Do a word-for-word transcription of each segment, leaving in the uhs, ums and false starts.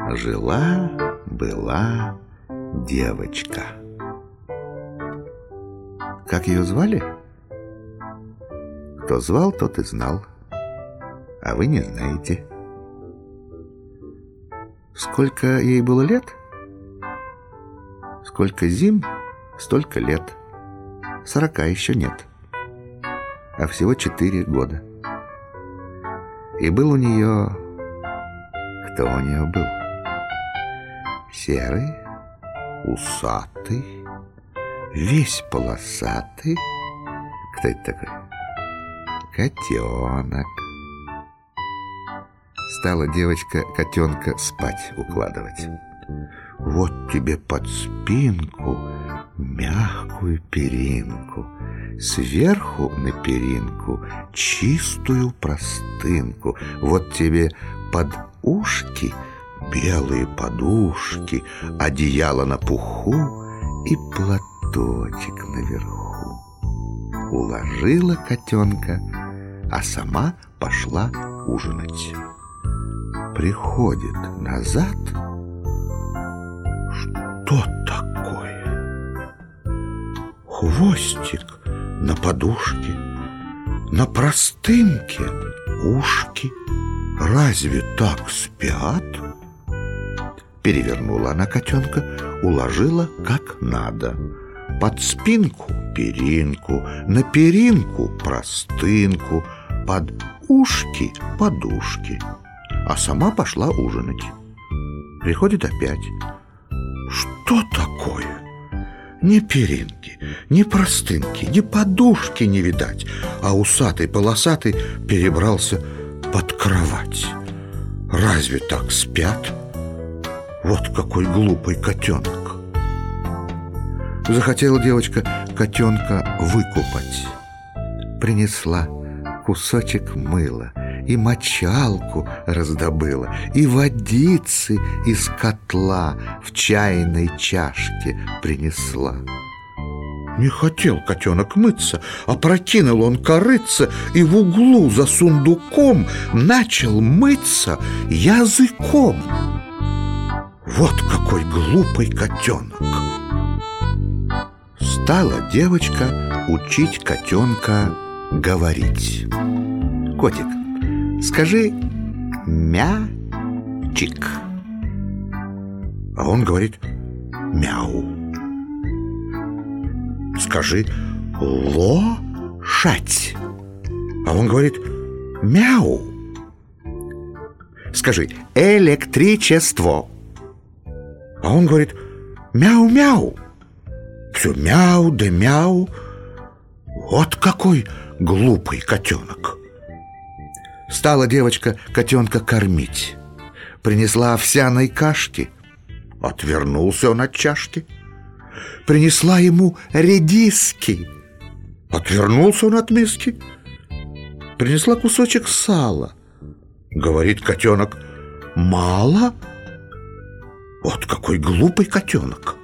Жила-была девочка. Как ее звали? Кто звал, тот и знал, а вы не знаете. Сколько ей было лет? Сколько зим, столько лет. Сорока еще нет, а всего четыре года. И был у нее... Кто у нее был? Серый, усатый, весь полосатый. Кто это такой? Котенок. Стала девочка котенка спать укладывать. Вот тебе под спинку мягкую перинку, сверху на перинку чистую простынку. Вот тебе под ушки белые подушки, одеяло на пуху и платочек наверху. Уложила котенка, а сама пошла ужинать. Приходит назад. Что такое? Хвостик на подушке, на простынке ушки. Разве так спят? Перевернула она котенка, уложила как надо. Под спинку перинку, на перинку простынку, под ушки подушки. А сама пошла ужинать. Приходит опять. Что такое? Ни перинки, ни простынки, ни подушки не видать, а усатый-полосатый перебрался под кровать. Разве так спят? Вот какой глупый котенок. Захотела девочка котенка выкупать. Принесла кусочек мыла и мочалку раздобыла, и водицы из котла в чайной чашке принесла. Не хотел котенок мыться, опрокинул он корытце и в углу за сундуком начал мыться языком. Вот какой глупый котенок! Стала девочка учить котенка говорить. Котик, скажи мячик. А он говорит мяу. Скажи лошадь. А он говорит мяу. Скажи электричество. А он говорит мяу-мяу. Все мяу да мяу. Вот какой глупый котенок. Стала девочка котенка кормить. Принесла овсяной кашки. Отвернулся он от чашки. Принесла ему редиски. Отвернулся он от миски. Принесла кусочек сала. Говорит котенок мало. Вот какой глупый котенок.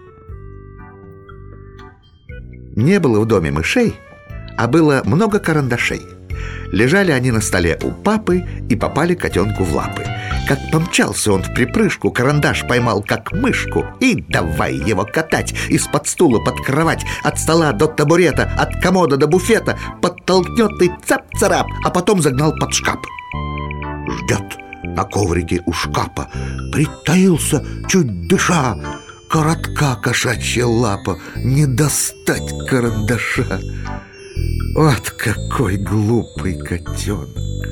Не было в доме мышей, а было много карандашей. Лежали они на столе у папы и попали котенку в лапы. Как помчался он в припрыжку, карандаш поймал как мышку и давай его катать из-под стула под кровать, от стола до табурета, от комода до буфета. Подтолкнет и цап-царап, а потом загнал под шкаф. Ждет на коврике у шкафа, притаился, чуть дыша. Коротка кошачья лапа, не достать карандаша. Вот какой глупый котенок.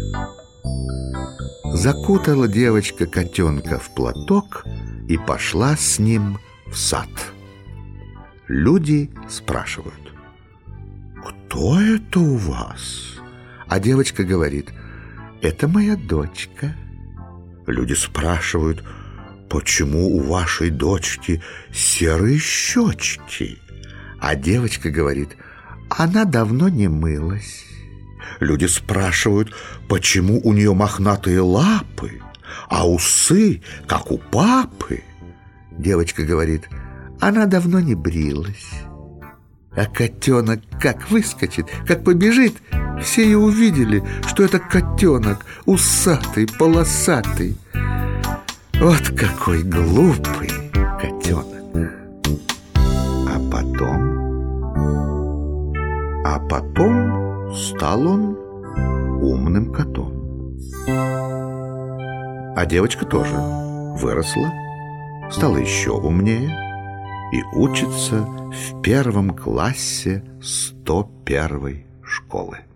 Закутала девочка котенка в платок и пошла с ним в сад. Люди спрашивают: кто это у вас? А девочка говорит: это моя дочка. Люди спрашивают: почему у вашей дочки серые щечки? А девочка говорит: она давно не мылась. Люди спрашивают: почему у нее мохнатые лапы, а усы, как у папы? Девочка говорит: она давно не брилась. А котенок как выскочит, как побежит, все и увидели, что это котенок усатый, полосатый. Вот какой глупый котенок. А потом... А потом стал он умным котом. А девочка тоже выросла, стала еще умнее и учится в первом классе сто первой школы.